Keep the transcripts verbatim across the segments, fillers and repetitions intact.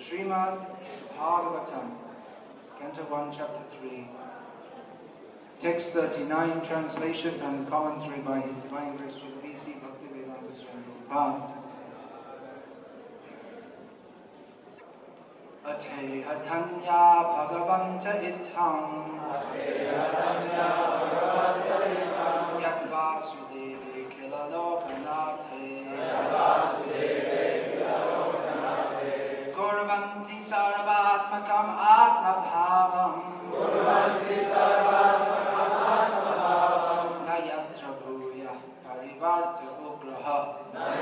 Srimad Bhagavatam, Canto one, Chapter three, Text thirty-nine, translation and commentary by His Divine Grace Srila B C Bhaktivedanta Swami Prabhupada. Ateha Tanya Bhagavanta Itam Yat Vasudeve Kila Lokanathe Gurvanti Sarvatmakam Atma Bhavam Nayatra Bhuya Parivarta Ugraha.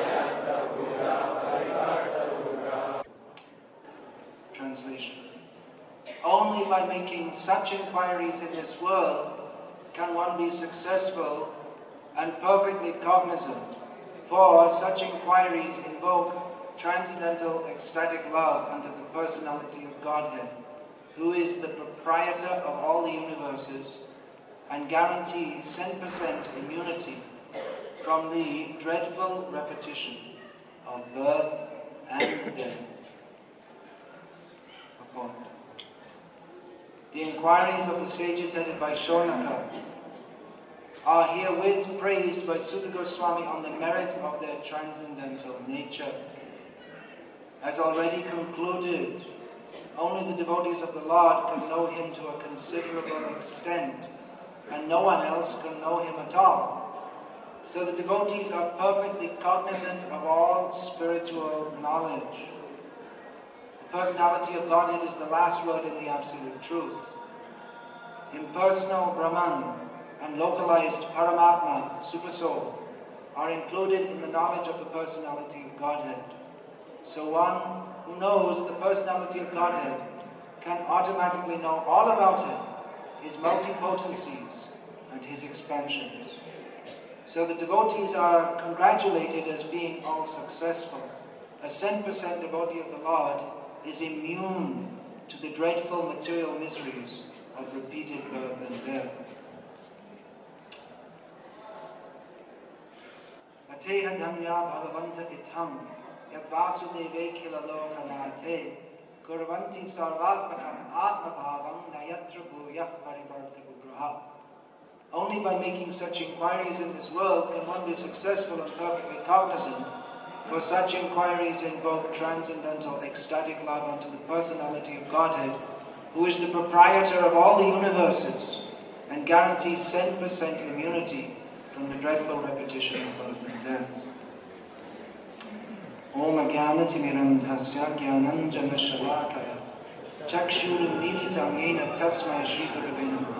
Translation. Only by making such inquiries in this world can one be successful and perfectly cognizant, for such inquiries invoke transcendental ecstatic love unto the personality of Godhead, who is the proprietor of all the universes, and guarantees ten percent immunity from the dreadful repetition of birth and death. The inquiries of the sages headed by Shaunaka are herewith praised by Sutta Goswami on the merit of their transcendental nature. As already concluded, only the devotees of the Lord can know Him to a considerable extent, and no one else can know Him at all. So the devotees are perfectly cognizant of all spiritual knowledge. The personality of Godhead is the last word in the Absolute Truth. Impersonal Brahman and localized Paramatma, Supersoul, are included in the knowledge of the personality of Godhead. So one who knows the personality of Godhead can automatically know all about Him, His multipotencies and His expansions. So the devotees are congratulated as being all successful. A ten percent devotee of the Lord is immune to the dreadful material miseries of repeated birth and death. Ateha Dhamya Bhagavanta Itam Yat Vasudeve Kila Lokanathe Gurvanti Sarvatmakam Atma Bhavam Nayatra Bhuya Parivarta Ugraha. Only by making such inquiries in this world can one be successful and perfectly cognizant, for such inquiries invoke transcendental ecstatic love unto the personality of Godhead, who is the proprietor of all the universes and guarantees ten percent immunity from the dreadful repetition of birth and death. Om Agyanatimirandhasya Gyananjana Shalakaya Chakshuram Militam Yena Tasmai Shri Gurave Namah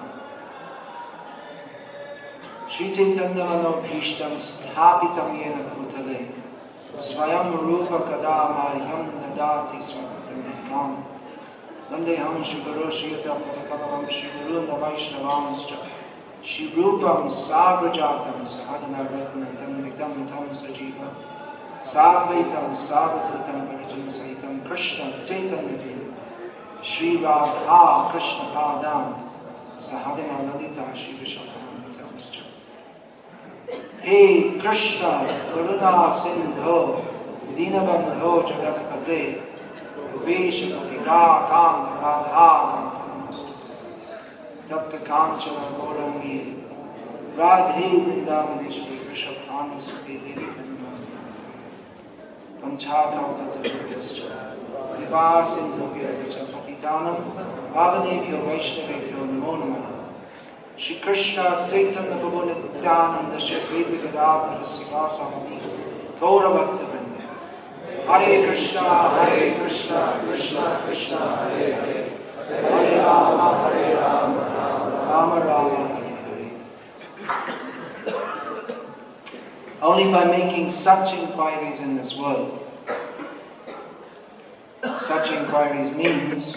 Shri Chaitanya Manobhishtam Sthapitam Yena Bhutale Swayam Rupa Kadamaryam Nadati Swakatamikam Vandeham Shiguru Shiyata Purakavam Shiguru Navaishnavamascha Shirupam Sabrajatam Sahadana Ratnatam Vitam Tam Sajiva Savaitam Savatutam Parijan Sahitam Krishna Chaitanya Shri Radha Krishna Padam Sahadana Lalita Shri Vishakam Tamascha. Hey Krishna Karuna Sindho Dinabandho Jagatpate Vishnu Vira Kant Radha Kant Tapta Kanchana Gaurangi Radhe Vrindavaneshwari Vrishabhanu Sukhi Devi Panchadavata Yascha Nivar Sindhu Vyadacha Patitanam Bhavanebhyo Vaishnavebhyo Namo Namaha. Shri Krishna Chaitanya Prabhu Nityananda Shri Advaita Gadadhara Sivasami Gaurabhakta Vrinda. Hare Krishna, Hare Krishna, Krishna Krishna, Hare Hare, Hare Rama, Hare Rama, Rama Rama, Hare Hare. Only by making such inquiries in this world, such inquiries means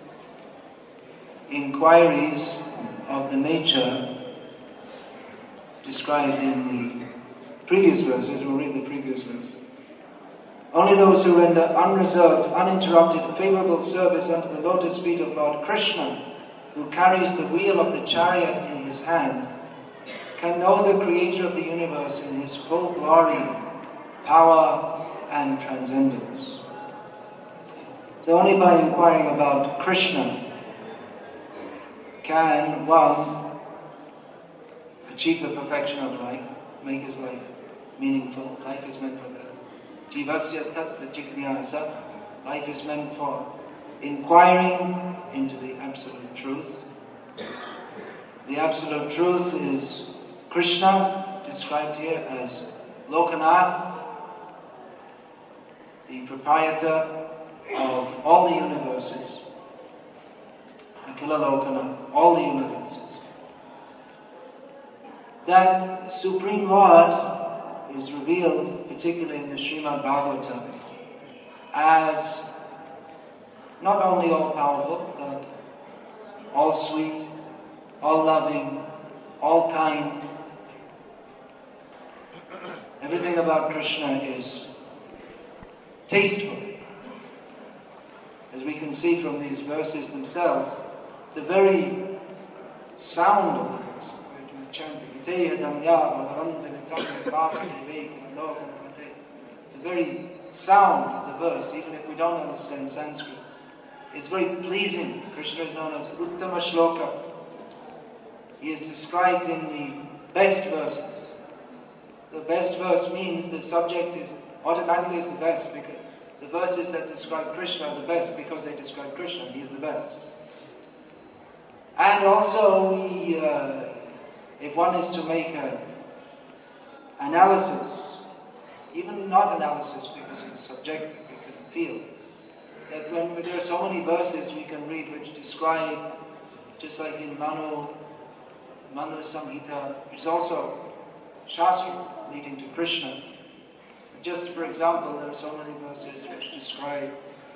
inquiries of the nature described in the previous verses. We'll read the previous verse. Only those who render unreserved, uninterrupted, favorable service unto the lotus feet of Lord Krishna, who carries the wheel of the chariot in his hand, can know the Creator of the universe in His full glory, power, and transcendence. So only by inquiring about Krishna can one achieve the perfection of life, make his life meaningful. Life is meant for that. Jivasya tattva jignasa. Life is meant for inquiring into the absolute truth. The absolute truth is Krishna, described here as Lokanath, the proprietor of all the universes. Akila Lokanath, all the universes. That Supreme Lord is revealed, particularly in the Srimad Bhagavatam, as not only all-powerful, but all-sweet, all-loving, all-kind. Everything about Krishna is tasteful. As we can see from these verses themselves, the very sound of the verse, we're chanting, the very sound of the verse, even if we don't understand Sanskrit, is very pleasing. Krishna is known as Uttama Shloka. He is described in the best verses. The best verse means the subject is automatically is the best, because the verses that describe Krishna are the best because they describe Krishna. He is the best. And also, we, uh, if one is to make an analysis, even not analysis because it's subjective, we can feel that when there are so many verses we can read which describe, just like in Manu, Manu Samhita, which is also Shastra leading to Krishna. Just for example, there are so many verses which describe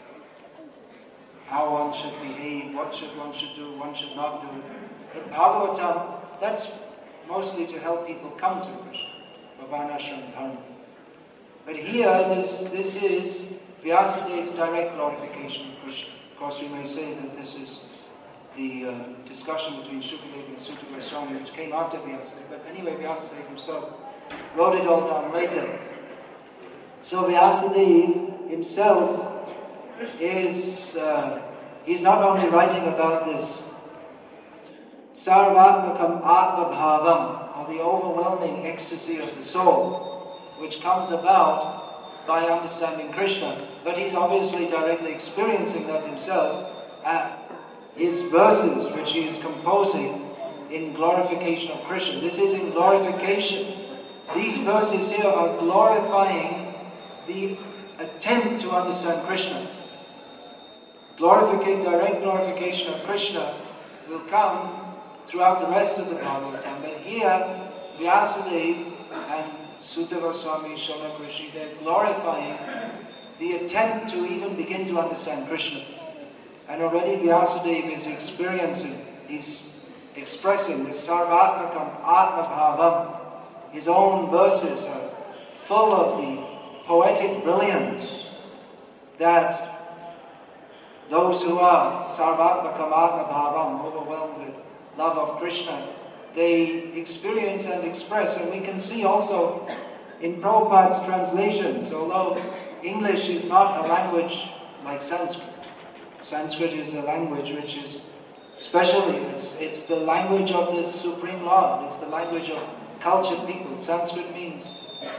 how one should behave, what should one should do, one should not do. But Bhagavatam, that's mostly to help people come to Krishna, Bhavanashram Dharma. But here, this this is Vyasadev's direct glorification of Krishna. Of course, we may say that this is the uh, discussion between Shukadeva and Sutta Goswami, which came after Vyasadeva. But anyway, Vyasadeva himself wrote it all down later. So Vyasadeva himself is, uh, he's not only writing about this Sarvatmakam Atma Bhavam, or the overwhelming ecstasy of the soul, which comes about by understanding Krishna, but he's obviously directly experiencing that himself. Uh, his verses, which he is composing in glorification of Krishna, this is in glorification. These verses here are glorifying the attempt to understand Krishna. Glorification, direct glorification of Krishna will come throughout the rest of the Bhagavatam. But here, Vyasadeva and Sutta Goswami, Shaunak Rishi, they're glorifying the attempt to even begin to understand Krishna. And already Vyasadeva is experiencing, he's expressing this Sarvatmakam Atma Bhavam. His own verses are full of the poetic brilliance that those who are Sarvatmakam Atma Bhavam, overwhelmed with love of Krishna, they experience and express. And we can see also in Prabhupada's translations, although English is not a language like Sanskrit. Sanskrit is a language which is specially, it's, it's the language of the Supreme Lord, it's the language of cultured people. Sanskrit means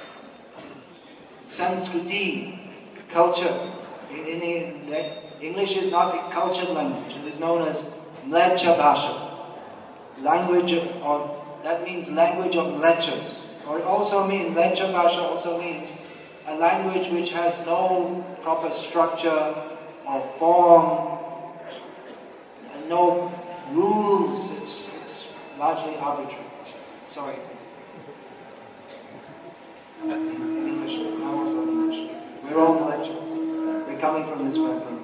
Sanskriti, culture. In, in, in, English is not a cultured language. It is known as Mleccha Bhasha. Language of, or that means language of lectures. Or it also means, Mleccha Bhasha also means a language which has no proper structure or form, and no rules. It's, it's largely arbitrary. Sorry. English, I'm also English. We're all lectures. We're coming from this background.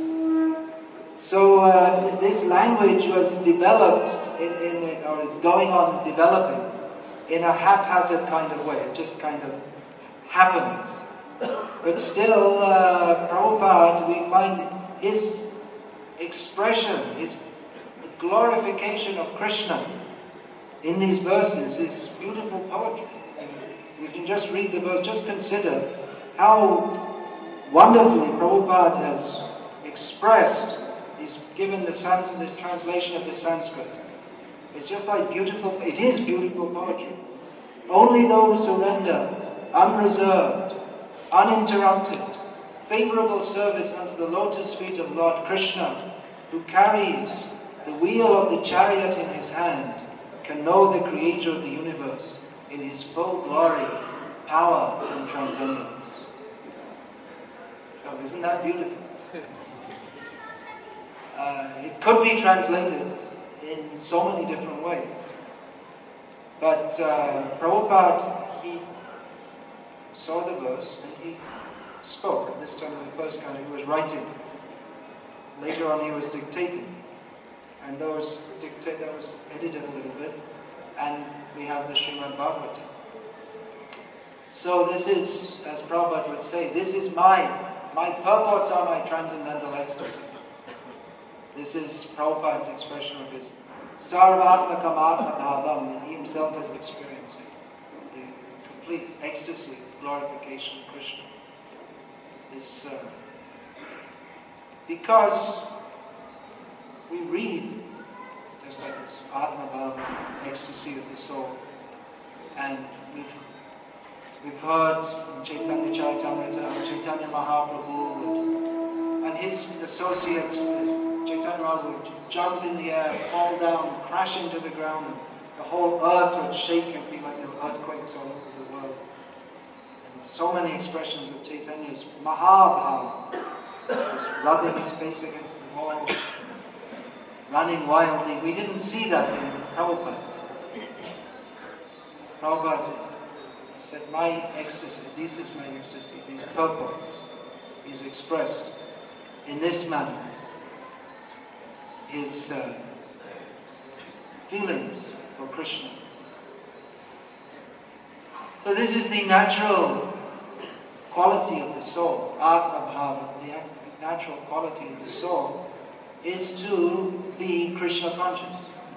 So uh, this language was developed in, in, or is going on developing in a haphazard kind of way. It just kind of happens. But still, uh, Prabhupada, we find his expression, his glorification of Krishna in these verses is beautiful poetry. We can just read the verse, just consider how wonderfully Prabhupada has expressed, he's given the, sans- the translation of the Sanskrit. It's just like beautiful, it is beautiful poetry. Only those who render unreserved, uninterrupted, favorable service unto the lotus feet of Lord Krishna, who carries the wheel of the chariot in his hand, can know the Creator of the universe in his full glory, power, and transcendence. So isn't that beautiful? Uh, it could be translated in so many different ways. But uh, Prabhupada, he saw the verse and he spoke. This time the first kind he was writing. Later on he was dictating. And those dictate that was edited a little bit. And we have the Srimad Bhagavatam. So this is, as Prabhupada would say, this is my, my purports are my transcendental ecstasy. This is Prabhupada's expression of his Sarvatmakam Atma Bhavam that he himself is experiencing. The complete ecstasy, glorification of Krishna. This, uh, because we read just like this Atma Bhavam, ecstasy of the soul, and we've we've heard in Chaitanya Charitamrita, Chaitanya Mahaprabhu, and his associates, Chaitanya Mahaprabhu, would jump in the air, fall down, crash into the ground, and the whole earth would shake and be like there were earthquakes all over the world. And so many expressions of Chaitanya's Mahabhava, just rubbing his face against the wall, running wildly. We didn't see that in Prabhupada. Prabhupada said, my ecstasy, this is my ecstasy, these purports, is expressed in this manner. His uh, feelings for Krishna. So this is the natural quality of the soul, Atma Bhava, the natural quality of the soul, is to be Krishna conscious.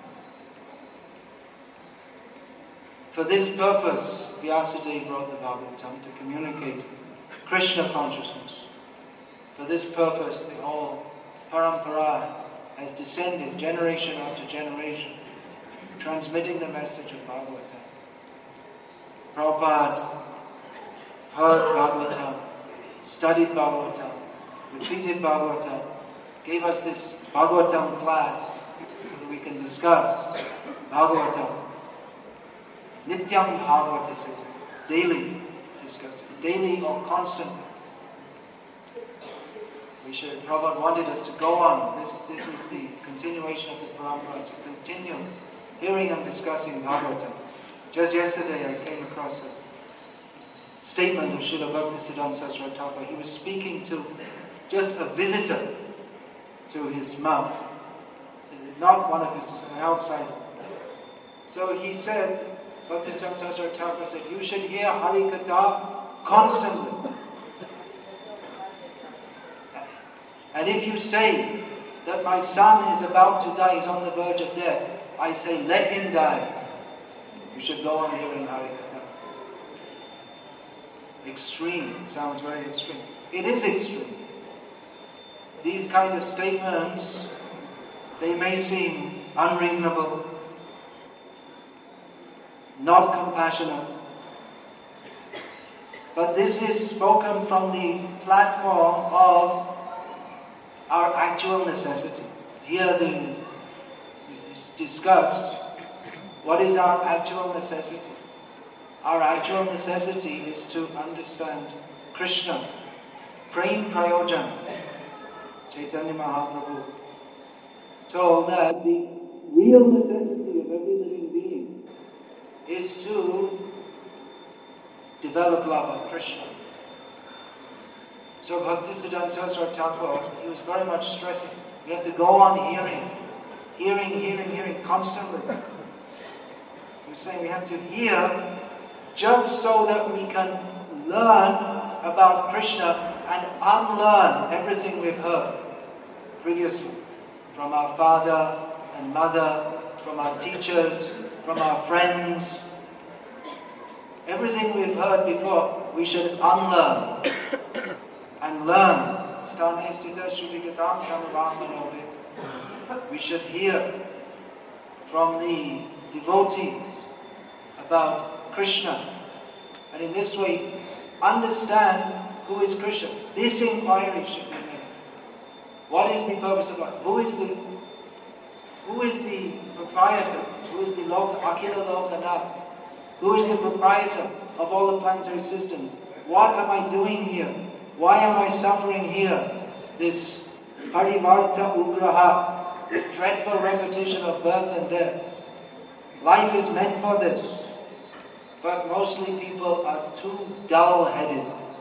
For this purpose, Vyasadeva wrote the Bhagavatam, to communicate Krishna consciousness. For this purpose, the whole parampara has descended generation after generation, transmitting the message of Bhagavatam. Prabhupada heard Bhagavatam, studied Bhagavatam, repeated Bhagavatam, gave us this Bhagavatam class so that we can discuss Bhagavatam. Nityam Bhagavata, daily discussing, daily or constantly. We should, Prabhupada wanted us to go on. This, this is the continuation of the parampara, to continue hearing and discussing Bhagavatam. Just yesterday I came across a statement of Srila Bhaktisiddhanta Saraswati Thakur. He was speaking to just a visitor to his mount, not one of his, an outsider. So he said, Bhaktisiddhanta Saraswati Thakur said, you should hear Hari Katha constantly. And if you say that my son is about to die, he's on the verge of death, I say, let him die. You should go on hearing Hari Katha. Extreme, it sounds very extreme. It is extreme. These kind of statements, they may seem unreasonable, not compassionate, but this is spoken from the platform of our actual necessity. Here the discussed what is our actual necessity. Our actual necessity is to understand Krishna, Prem Prayojan. Chaitanya Mahaprabhu told that the real necessity of every living being is to develop love of Krishna. So Bhaktisiddhanta Saraswati Thakur, he was very much stressing, we have to go on hearing, hearing, hearing, hearing constantly. He was saying we have to hear just so that we can learn about Krishna and unlearn everything we've heard previously from our father and mother, from our teachers, from our friends. Everything we've heard before, we should unlearn and learn sthane sthita shruti-gatam samavamanovi. We should hear from the devotees about Krishna, and in this way understand who is Krishna. This inquiry should be made. What is the purpose of life? Who is the who is the proprietor? Who is the Lok, Akhila Lokanath? Who is the proprietor of all the planetary systems? What am I doing here? Why am I suffering here? This parivarta ugraha, this dreadful repetition of birth and death. Life is meant for this. But mostly people are too dull-headed.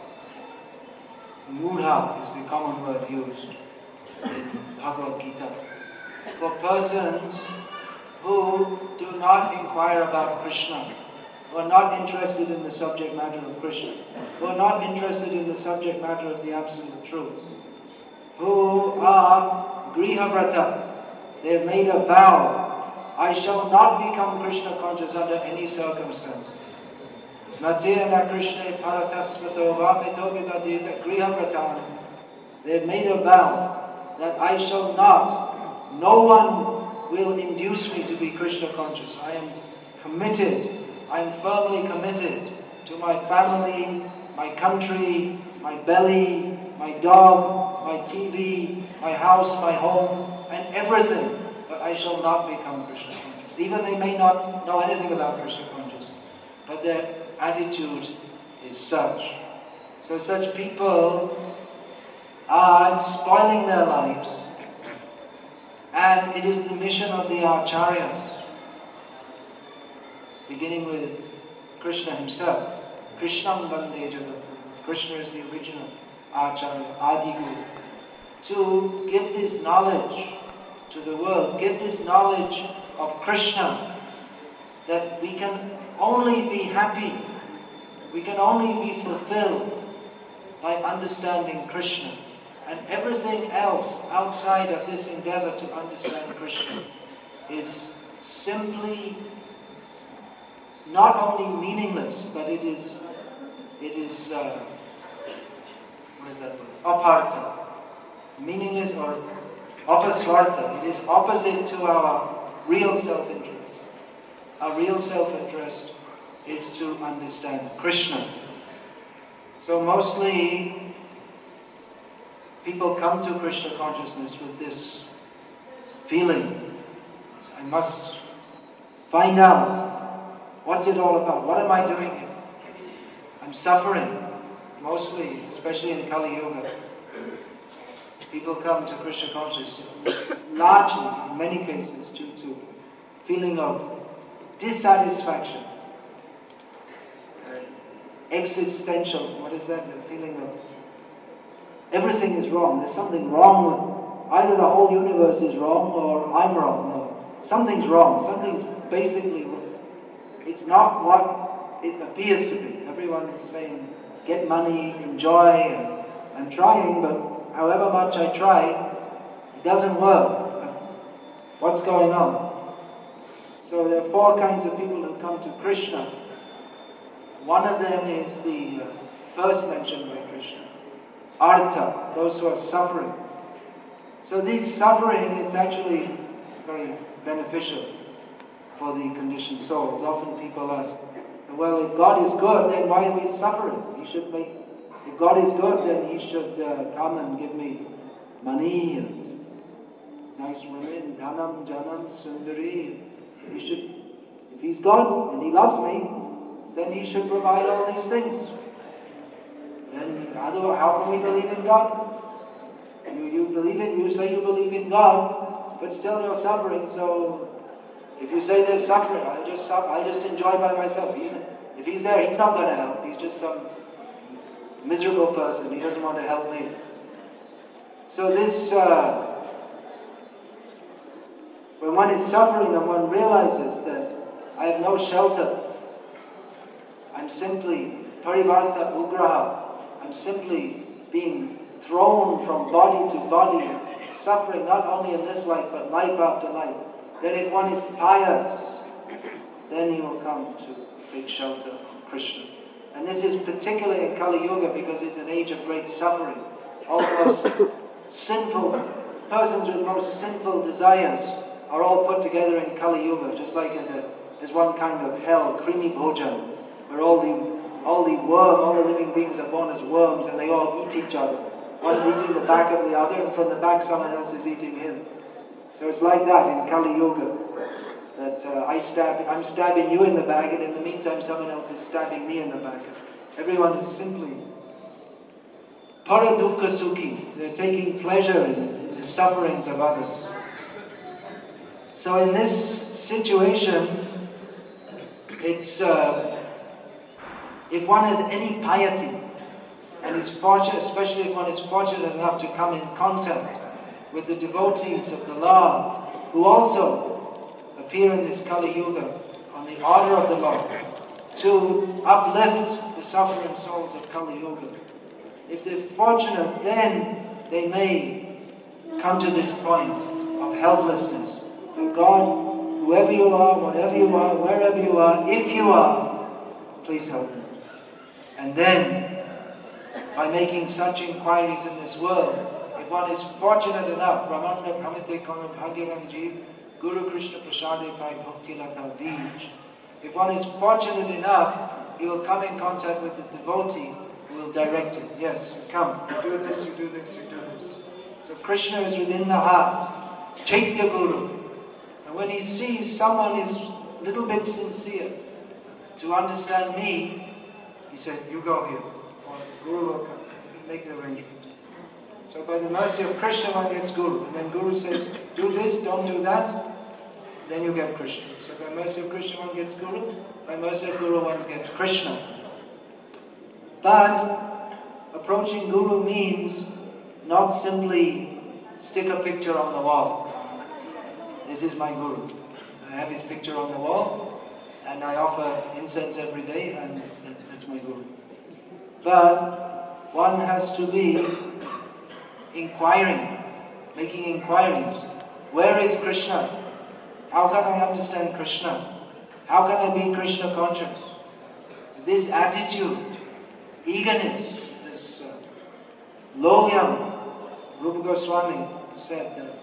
Mudha is the common word used in Bhagavad Gita for persons who do not inquire about Krishna, who are not interested in the subject matter of Krishna, who are not interested in the subject matter of the Absolute Truth, who are Grihavrata. They have made a vow, I shall not become Krishna conscious under any circumstances. Natena Krishna Paratasvato Vamito Vidadita Grihavratan. They have made a vow that I shall not, no one will induce me to be Krishna conscious. I am committed, I am firmly committed to my family, my country, my belly, my dog, my T V, my house, my home, and everything. But I shall not become Krishna conscious. Even they may not know anything about Krishna consciousness, but their attitude is such. So such people are spoiling their lives, and it is the mission of the Acharyas, beginning with Krishna himself. Krishnam Vande Jagat. Krishna is the original Acharya, Adi Guru. To give this knowledge to the world, give this knowledge of Krishna, that we can only be happy, we can only be fulfilled by understanding Krishna. And everything else outside of this endeavor to understand Krishna is simply not only meaningless, but it is, it is, uh, what is that word? Apartha. Meaningless or apaswartha. It is opposite to our real self-interest. Our real self-interest is to understand Krishna. So mostly people come to Krishna consciousness with this feeling. I must find out what's it all about. What am I doing here? I'm suffering. Mostly, especially in Kali Yuga, people come to Krishna consciousness largely, in many cases, due to feeling of dissatisfaction, uh, existential. What is that? The feeling of everything is wrong. There's something wrong with either the whole universe is wrong or I'm wrong. No, something's wrong. Something's basically wrong. It's not what it appears to be. Everyone is saying, get money, enjoy, and I'm trying, but however much I try, it doesn't work. What's going on? So there are four kinds of people who come to Krishna. One of them is the uh, first mentioned by Krishna, Artha, those who are suffering. So this suffering, it's actually very beneficial for the conditioned souls. Often people ask, well, if God is good, then why are we suffering? He should make, if God is good, then He should uh, come and give me money and nice women, dhanam, janam, sundari. He should, if He's God and He loves me, then He should provide all these things. Then otherwise, how can we believe in God? You, you believe in, you say you believe in God, but still you're suffering. So if you say there's suffering, I just suffer, I just enjoy by myself. He's, if He's there, He's not going to help. He's just some miserable person. He doesn't want to help me. So this, uh, when one is suffering and one realizes that I have no shelter, I'm simply parivarta ugraha, I'm simply being thrown from body to body, suffering not only in this life but life after life. Then if one is pious, then he will come to take shelter from Krishna. And this is particularly in Kali Yuga because it's an age of great suffering. all the most sinful, persons with most sinful desires are all put together in Kali Yuga, just like in a, there's one kind of hell, Krimi Bhojan, where all the all the worm, all the living beings are born as worms and they all eat each other. One's eating the back of the other, and from the back someone else is eating him. So it's like that in Kali Yuga. That uh, I stab, I'm stabbing you in the back, and in the meantime someone else is stabbing me in the back. Everyone is simply paradukha sukhi. They're taking pleasure in, in the sufferings of others. So in this situation, it's uh, if one has any piety, and is fortunate, especially if one is fortunate enough to come in contact with the devotees of the Lord, who also appear in this Kali Yuga on the order of the Lord, to uplift the suffering souls of Kali Yuga. If they're fortunate, then they may come to this point of helplessness. And God, whoever you are, whatever you are, wherever you are, if you are, please help me. And then, by making such inquiries in this world, if one is fortunate enough, Brahmanda Pramite Kona Bhagyavan Jeev, Guru Krishna Prasade Pai Bhakti Lata Bij. If one is fortunate enough, he will come in contact with the devotee who will direct him. Yes, come, you do this, you do this, you do this. So Krishna is within the heart, Chaitya Guru. And when he sees someone is a little bit sincere to understand me, he said, you go here. Or Guru will come. You can make the arrangement. So by the mercy of Krishna, one gets Guru. And when Guru says, do this, don't do that, then you get Krishna. So by mercy of Krishna, one gets Guru. By mercy of Guru, one gets Krishna. But approaching Guru means not simply stick a picture on the wall. This is my Guru. I have his picture on the wall, and I offer incense every day, and that's my Guru. But one has to be inquiring, making inquiries. Where is Krishna? How can I understand Krishna? How can I be Krishna conscious? This attitude, eagerness, this uh, lohyam, Rupa Goswami said that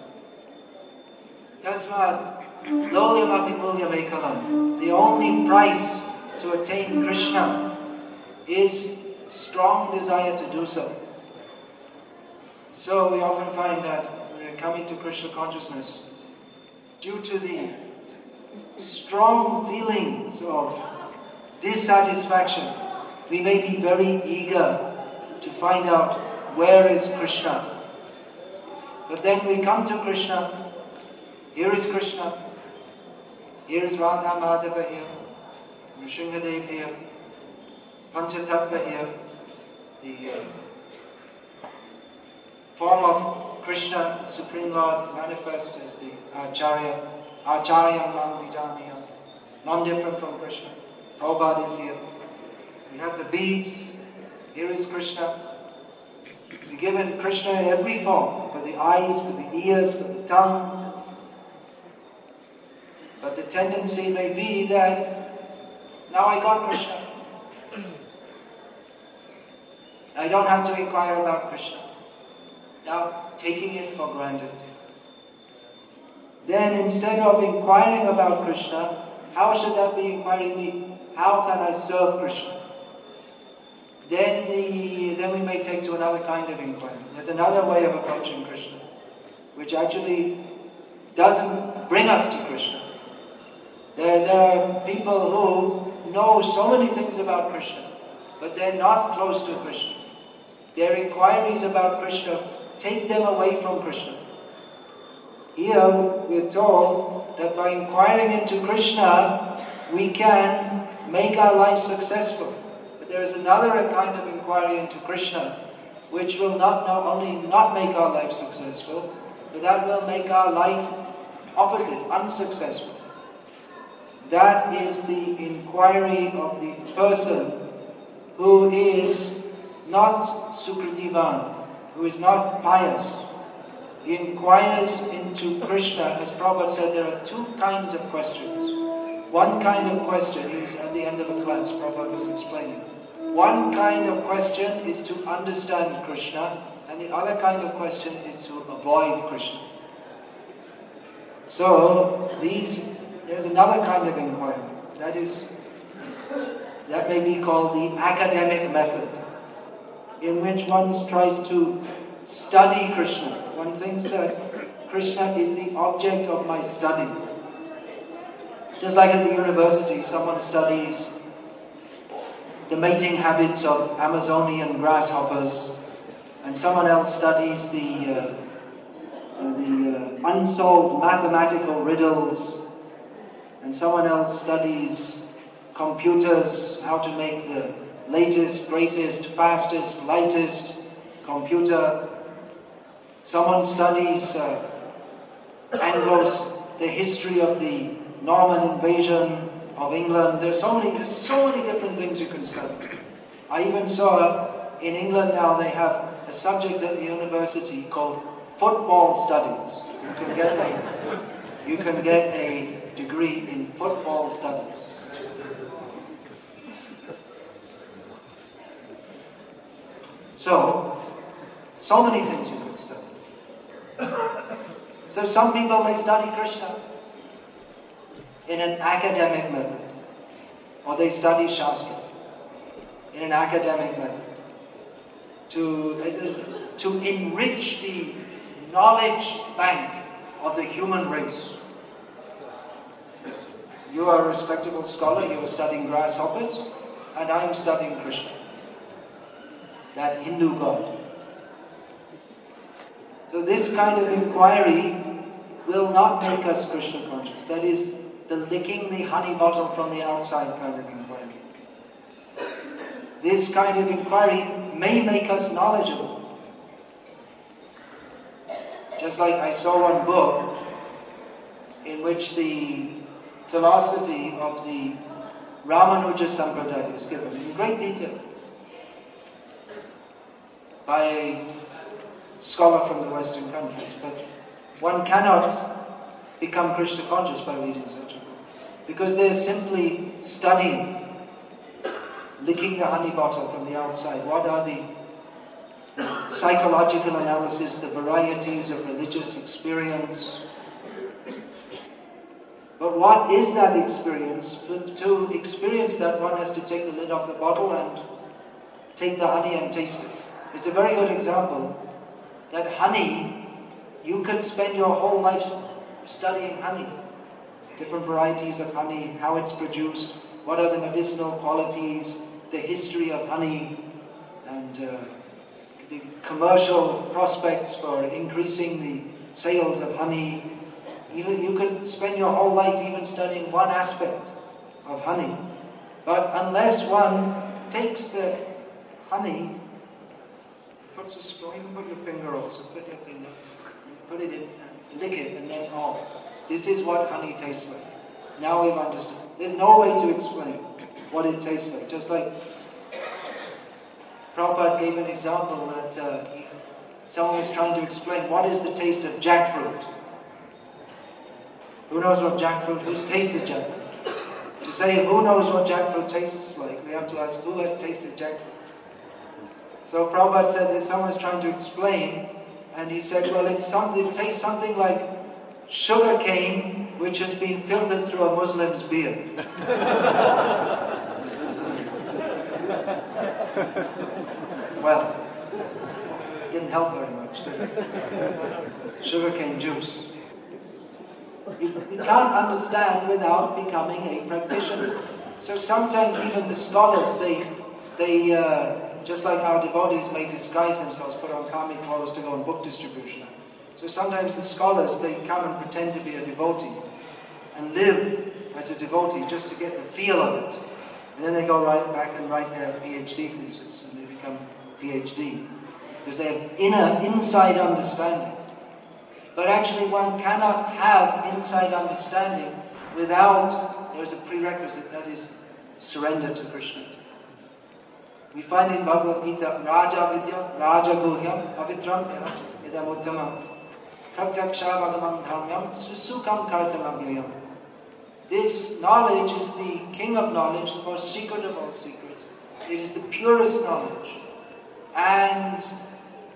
Tasmad lohyam apipulyam ekalam. The only price to attain Krishna is strong desire to do so. So we often find that when we're coming to Krishna consciousness, due to the strong feelings of dissatisfaction, we may be very eager to find out where is Krishna. But then we come to Krishna, here is Krishna, here is Radha Madhava here, Nrsimhadev here, Panchatattva here, the uh, form of Krishna, the Supreme Lord, manifest as the Acharya, Acharya Mam Vijamiya, non-different from Krishna. Prabhupada is here. We have the beads, here is Krishna. We're given Krishna in every form, for the eyes, for the ears, for the tongue. But the tendency may be that, now I got Krishna. I don't have to inquire about Krishna. Now, taking it for granted. Then instead of inquiring about Krishna, how should that be inquiring me? How can I serve Krishna? Then the then we may take to another kind of inquiry. There's another way of approaching Krishna, which actually doesn't bring us to Krishna. There, there are people who know so many things about Krishna, but they're not close to Krishna. Their inquiries about Krishna take them away from Krishna. Here we're told that by inquiring into Krishna, we can make our life successful. But there is another kind of inquiry into Krishna, which will not, not only not make our life successful, but that will make our life opposite, unsuccessful. That is the inquiry of the person who is not Sukritivan, who is not pious. He inquires into Krishna. As Prabhupada said, there are two kinds of questions. One kind of question is at the end of the class, Prabhupada was explaining. One kind of question is to understand Krishna, and the other kind of question is to avoid Krishna. So these, there's another kind of inquiry. That is, that may be called the academic method, in which one tries to study Krishna. One thinks that Krishna is the object of my study. Just like at the university, someone studies the mating habits of Amazonian grasshoppers, and someone else studies the uh, the uh, unsolved mathematical riddles, and someone else studies computers, how to make the latest, greatest, fastest, lightest computer. Someone studies uh, Anglos, the history of the Norman invasion of England. There's so many, there's so many different things you can study. I even saw in England now they have a subject at the university called football studies. You can get a, you can get a degree in football studies. So, so many things you can study. So some people may study Krishna in an academic method, or they study Shastra in an academic method to, to enrich the knowledge bank of the human race. You are a respectable scholar, you are studying grasshoppers, and I am studying Krishna, that Hindu god. So this kind of inquiry will not make us Krishna conscious. That is the licking the honey bottle from the outside kind of inquiry. This kind of inquiry may make us knowledgeable. Just like I saw one book in which the philosophy of the Ramanuja Sampradaya is given in great detail by a scholar from the Western countries. But one cannot become Krishna conscious by reading such a book, because they're simply studying, licking the honey bottle from the outside. What are the psychological analysis, the varieties of religious experience? But what is that experience? To experience that, one has to take the lid off the bottle and take the honey and taste it. It's a very good example that honey, you could spend your whole life studying honey. Different varieties of honey, how it's produced, what are the medicinal qualities, the history of honey, and uh, the commercial prospects for increasing the sales of honey. Even you could spend your whole life even studying one aspect of honey. But unless one takes the honey, puts a straw, you can put your finger also, put your finger, put it in, and lick it, and then oh, this is what honey tastes like. Now we've understood. There's no way to explain what it tastes like. Just like Prabhupada gave an example that uh, someone was trying to explain what is the taste of jackfruit. Who knows what jackfruit, who's tasted jackfruit? To say who knows what jackfruit tastes like, we have to ask who has tasted jackfruit. So Prabhupada said that someone was trying to explain, and he said, well, it's something, it tastes something like sugar cane which has been filtered through a Muslim's beard. Well, it didn't help very much. Sugarcane juice. You, you can't understand without becoming a practitioner. So sometimes even the scholars, they, they uh, just like our devotees may disguise themselves, put on karmic clothes to go on book distribution. So sometimes the scholars, they come and pretend to be a devotee and live as a devotee just to get the feel of it. And then they go right back and write their PhD thesis and they become PhD. Because they have inner, inside understanding. But actually one cannot have inside understanding without, there's a prerequisite, that is surrender to Krishna. We find in Bhagavad Gita, Raja Vidya, Raja Guhyam, Avitram Idam Uttamam, Pratyaksha Bhagavam Dhamyam, Susukam Kartamamyam. This knowledge is the king of knowledge, the most secret of all secrets. It is the purest knowledge. And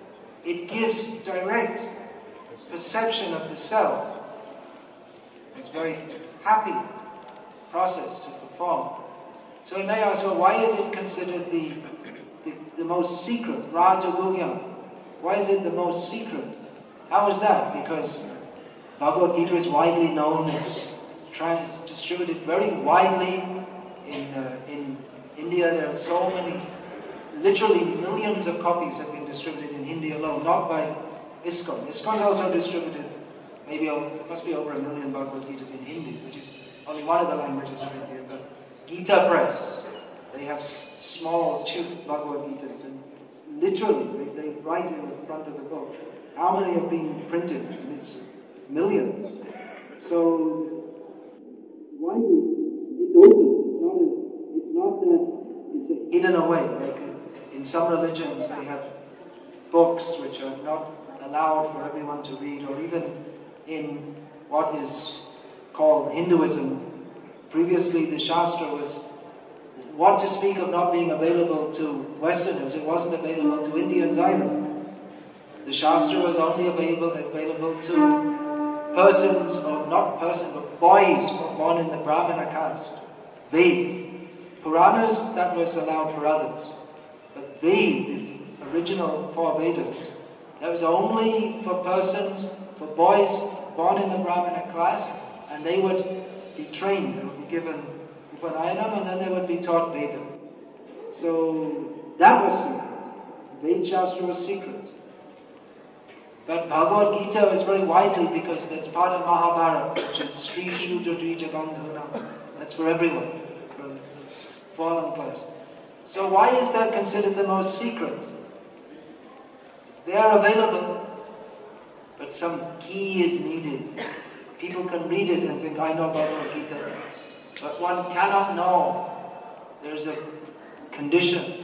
it gives direct perception of the self. It's a very happy process to perform. So you may ask, well, why is it considered the, the, the most secret, Raja Guhyam? Why is it the most secret? How is that? Because Bhagavad Gita is widely known, it's, trans- it's distributed very widely in, uh, in India. There are so many, literally millions of copies have been distributed in Hindi alone, not by ISKCON. ISKCON is also distributed, maybe over, it must be over a million Bhagavad Gitas in Hindi, which is only one of the languages of India. But Gita Press, they have s- small, cheap Bhagavad Gitas, and literally, they, they write in the front of the book how many have been printed, and it's millions. So, why is it's open? It's not, a, it's not that it's hidden away. Like in some religions, they have books which are not allowed for everyone to read, or even in what is called Hinduism. Previously, the Shastra was, what to speak of not being available to Westerners, it wasn't available to Indians either. The Shastra was only available, available to persons, or not persons, but boys who were born in the Brahmana caste. Ved. Puranas, that was allowed for others. But Ved, the original four Vedas, that was only for persons, for boys born in the Brahmana caste, and they would be trained, they would be given Upanayanam, and then they would be taught Veda. So, that was secret. Ved Shastra was secret. But Bhagavad Gita is very widely because that's part of Mahabharata, which is Sri Shudra Dvija Bandhana. That's for everyone, for the fallen class. So why is that considered the most secret? They are available, but some key is needed. People can read it and think, I know Bhagavad Gita. But one cannot know. There's a condition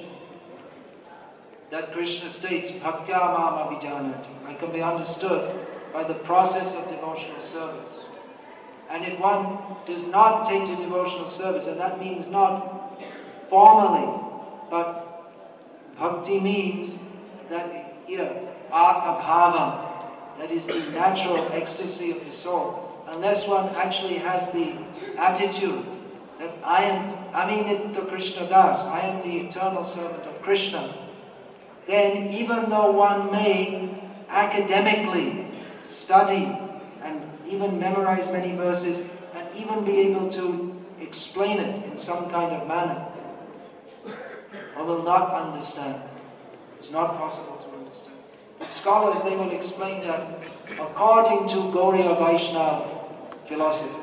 that Krishna states, Bhaktya Mam Abhijanati. I can be understood by the process of devotional service. And if one does not take to devotional service, and that means not formally, but bhakti means that here, atma bhava, that is the natural ecstasy of the soul. Unless one actually has the attitude that I am Aminitya Krishna Das, I am the eternal servant of Krishna, then even though one may academically study and even memorize many verses and even be able to explain it in some kind of manner, one will not understand. It's not possible to understand. The scholars, they will explain that according to Gauriya Vaishnava philosophy,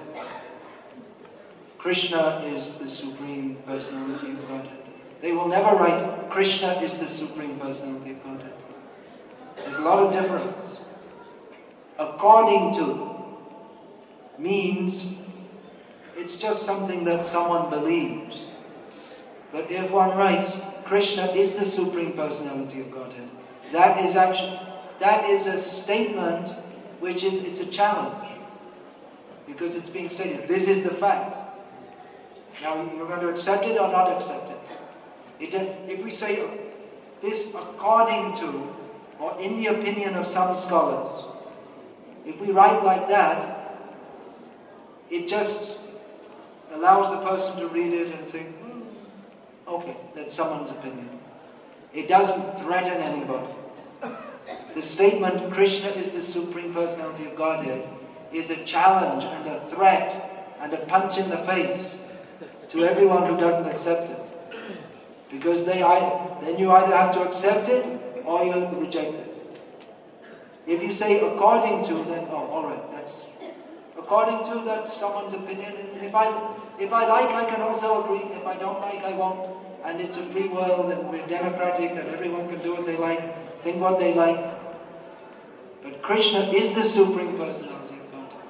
Krishna is the Supreme Personality of Godhead. They will never write, Krishna is the Supreme Personality of Godhead. There's a lot of difference. According to means, it's just something that someone believes. But if one writes, Krishna is the Supreme Personality of Godhead, that is actually, that is a statement which is, it's a challenge. Because it's being stated, this is the fact. Now, you're going to accept it or not accept it. It, if we say this according to, or in the opinion of some scholars, if we write like that, it just allows the person to read it and think, hmm, okay, that's someone's opinion. It doesn't threaten anybody. The statement, Krishna is the Supreme Personality of Godhead, is a challenge and a threat and a punch in the face to everyone who doesn't accept it. Because they either, then you either have to accept it or you reject it. If you say according to, then oh, all right, that's according to, that's someone's opinion. And if I if I like, I can also agree. If I don't like, I won't. And it's a free world, and we're democratic, and everyone can do what they like, think what they like. But Krishna is the Supreme Personality of Godhead.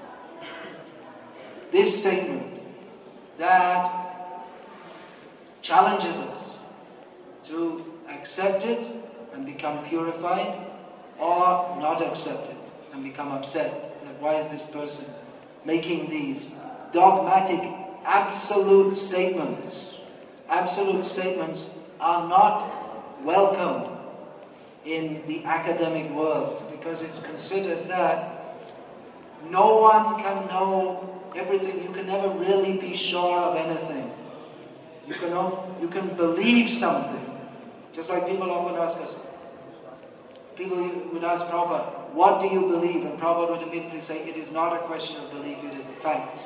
This statement that challenges us to accept it and become purified, or not accept it and become upset. That why is this person making these dogmatic, absolute statements? Absolute statements are not welcome in the academic world, because it's considered that no one can know everything. You can never really be sure of anything. You can, know, you can believe something. Just like people often ask us, people would ask Prabhupada, what do you believe? And Prabhupada would immediately say, it is not a question of belief, it is a fact.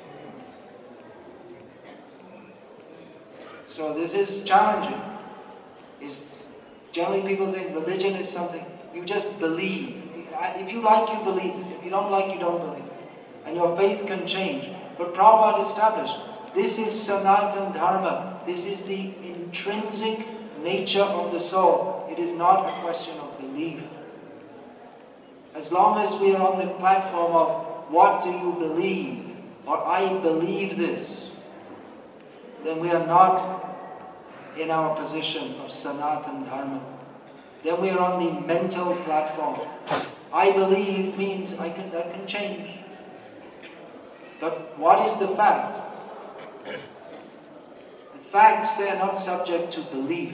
So this is challenging. Is generally people think religion is something you just believe. If you like, you believe. If you don't like, you don't believe. And your faith can change. But Prabhupada established, this is Sanatana Dharma. This is the intrinsic nature of the soul. It is not a question of belief. As long as we are on the platform of what do you believe, or I believe this, then we are not in our position of Sanatana Dharma. Then we are on the mental platform. I believe means I can, that can change. But what is the fact? The facts, they are not subject to belief.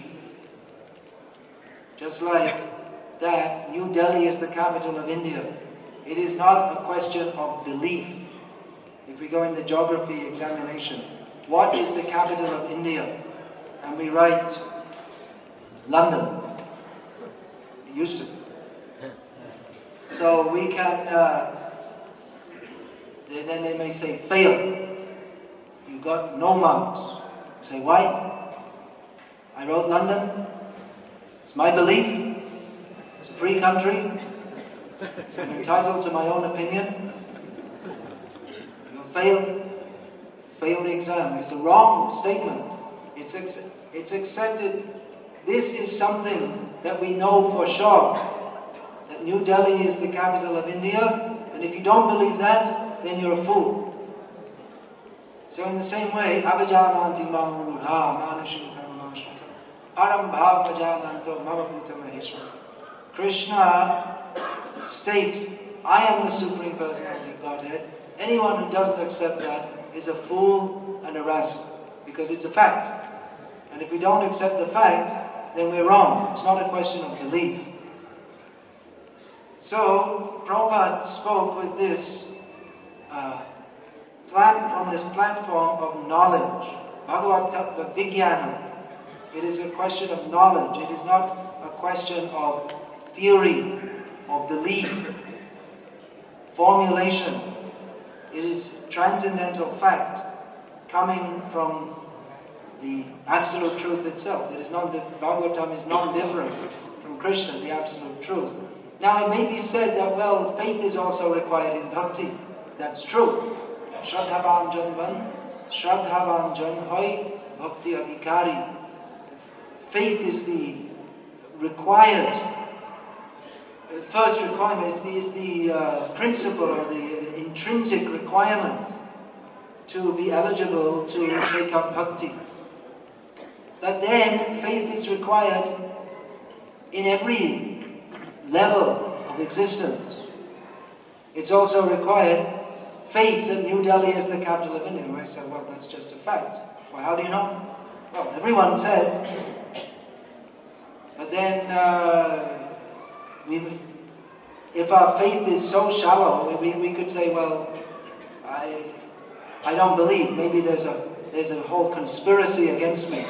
Just like that New Delhi is the capital of India. It is not a question of belief. If we go in the geography examination, what is the capital of India? And we write London. It used to be. So we can, uh, then they may say, fail. You got no marks. You say, why? I wrote London. It's my belief. It's a free country. I'm entitled to my own opinion. You fail. Fail the exam. It's a wrong statement. It's, ex- it's accepted. This is something that we know for sure. That New Delhi is the capital of India. And if you don't believe that, then you're a fool. So in the same way, avajananti mamurudha manashintaramashrita arambhav vajananto mamaputa maheshwara. Krishna states, I am the Supreme Personality of Godhead. Anyone who doesn't accept that is a fool and a rascal. Because it's a fact. And if we don't accept the fact, then we're wrong. It's not a question of belief. So, Prabhupada spoke with this uh, plat- from this platform of knowledge. Bhagavad Tattva Vijnana. It is a question of knowledge. It is not a question of theory, of belief, formulation. It is transcendental fact coming from the absolute truth itself. It is not that Bhagavatam is non-different from Krishna, the absolute truth. Now it may be said that, well, faith is also required in bhakti. That's true. Shraddhavan janvan, Shraddhavan jan hoy, bhakti adhikari. Faith is the required, first requirement, is the, is the uh, principle or the intrinsic requirement to be eligible to take up bhakti. But then faith is required in every level of existence. It's also required faith that New Delhi is the capital of India. I said, well, that's just a fact. Well, how do you know? Well, everyone says. But then, uh, we, if our faith is so shallow, we, we could say, well, I, I don't believe. Maybe there's a there's a whole conspiracy against me.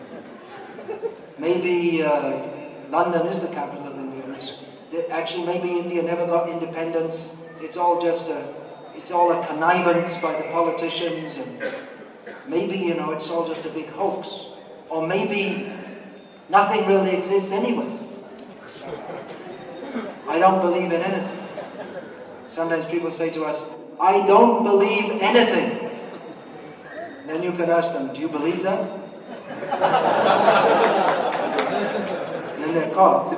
Maybe uh, London is the capital of India. It's, actually, maybe India never got independence. It's all just a, it's all a connivance by the politicians, and maybe, you know, it's all just a big hoax. Or maybe nothing really exists anyway. I don't believe in anything. Sometimes people say to us, I don't believe anything. Then you can ask them, do you believe that? And then they're caught.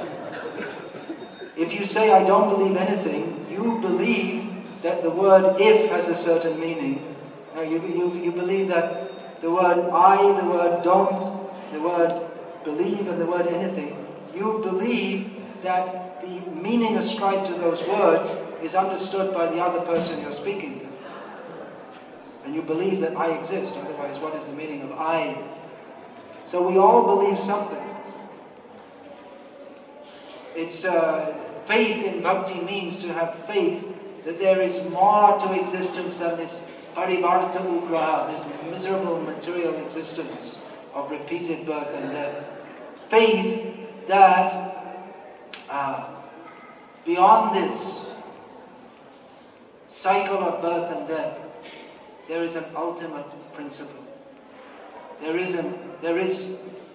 If you say, I don't believe anything, you believe that the word if has a certain meaning. Now you, you, you believe that the word I, the word don't, the word believe, and the word anything, you believe that the meaning ascribed to those words is understood by the other person you're speaking to. And you believe that I exist, otherwise what is the meaning of I? So we all believe something. it's uh, faith in bhakti means to have faith that there is more to existence than this parivarta ugraha, this miserable material existence of repeated birth and death. Faith that uh, beyond this cycle of birth and death, there is an ultimate principle. There is an, there is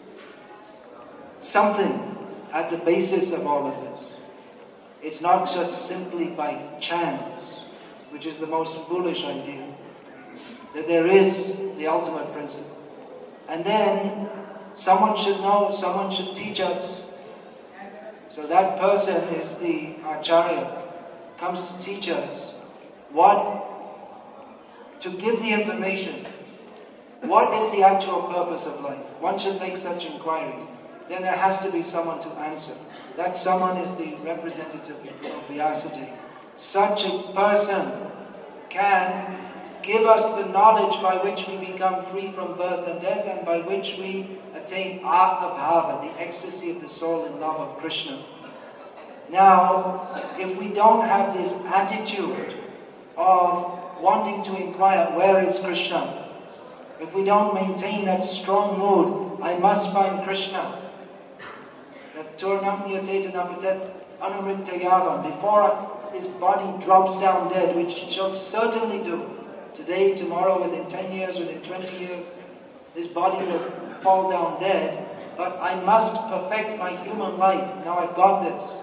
something at the basis of all of this. It's not just simply by chance, which is the most foolish idea, that there is the ultimate principle. And then someone should know, someone should teach us. So that person is the Acharya, comes to teach us what, to give the information. What is the actual purpose of life? One should make such inquiries. Then there has to be someone to answer. That someone is the representative of Vyasadeva. Such a person can give us the knowledge by which we become free from birth and death and by which we attain Atma Bhava, the ecstasy of the soul in love of Krishna. Now, if we don't have this attitude of wanting to inquire, where is Krishna? If we don't maintain that strong mood, I must find Krishna. That Turnam Yatetanam Anumrittayavam, before his body drops down dead, which it shall certainly do, today, tomorrow, within ten years, within twenty years, this body will fall down dead, but I must perfect my human life. Now I've got this.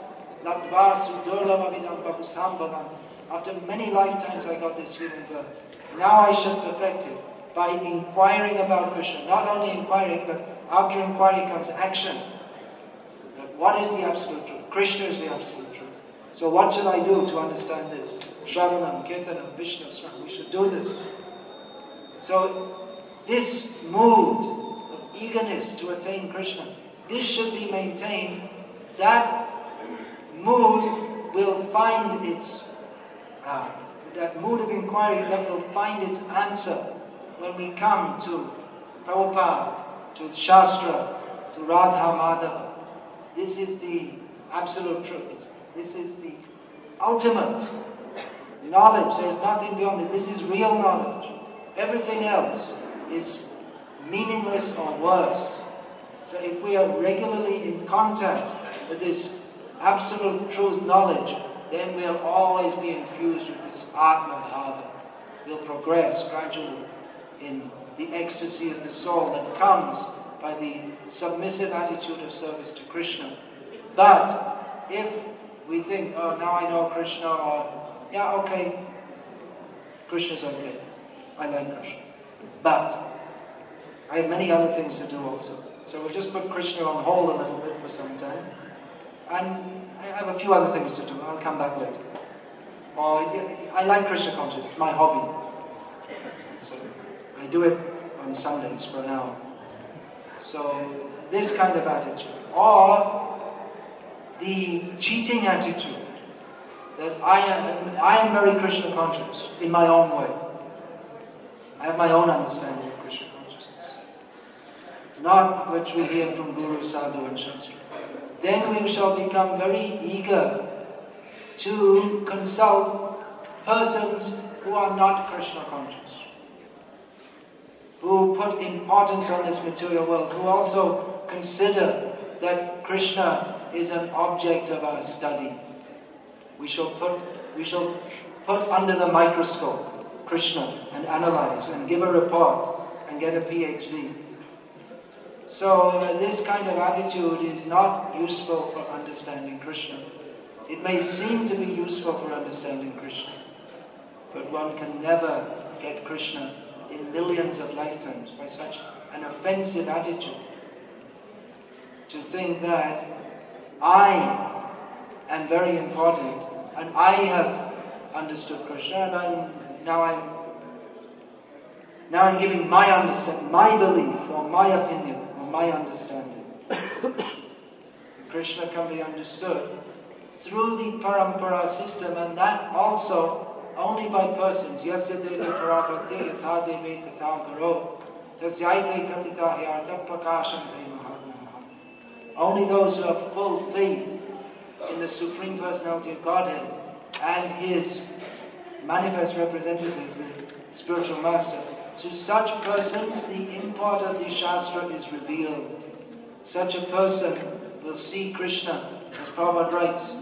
After many lifetimes I got this human birth. Now I should perfect it by inquiring about Krishna. Not only inquiring, but after inquiry comes action. But what is the absolute truth? Krishna is the absolute truth. So what should I do to understand this? Shravanam, Kirtanam, Vishnu Swaram. We should do this. So this mood of eagerness to attain Krishna, this should be maintained. That mood will find its, uh, that mood of inquiry that will find its answer when we come to Prabhupada, to Shastra, to Radha Madhava. This is the absolute truth. It's, this is the ultimate knowledge. There is nothing beyond it. This is real knowledge. Everything else is meaningless or worse. So if we are regularly in contact with this absolute truth knowledge, then we'll always be infused with this Atma Bhava. We'll progress gradually in the ecstasy of the soul that comes by the submissive attitude of service to Krishna. But if we think, oh, now I know Krishna, or, yeah, okay, Krishna's okay, I like Krishna. But I have many other things to do also. So we'll just put Krishna on hold a little bit for some time. And I have a few other things to do. I'll come back later. Or I like Krishna consciousness. It's my hobby. So I do it on Sundays for an hour. So this kind of attitude. Or the cheating attitude that I am, I am very Krishna conscious in my own way. I have my own understanding of Krishna consciousness. Not which we hear from Guru, Sadhu and Shastra. Then we shall become very eager to consult persons who are not Krishna conscious, who put importance on this material world, who also consider that Krishna is an object of our study. We shall put, we shall put under the microscope Krishna and analyze and give a report and get a P H D. So uh, this kind of attitude is not useful for understanding Krishna. It may seem to be useful for understanding Krishna, but one can never get Krishna in millions of lifetimes by such an offensive attitude. To think that I am very important and I have understood Krishna and I'm, now I'm now I'm giving my understanding, my belief or my opinion, my understanding. Krishna can be understood through the parampara system, and that also only by persons. Yasya devi parabhakti yatha devi tatha garo tasyaite katita hyartha prakashante mahatma. Only those who have full faith in the Supreme Personality of Godhead and His manifest representative, the spiritual master, to such persons the import of the Shastra is revealed. Such a person will see Krishna, as Prabhupada writes,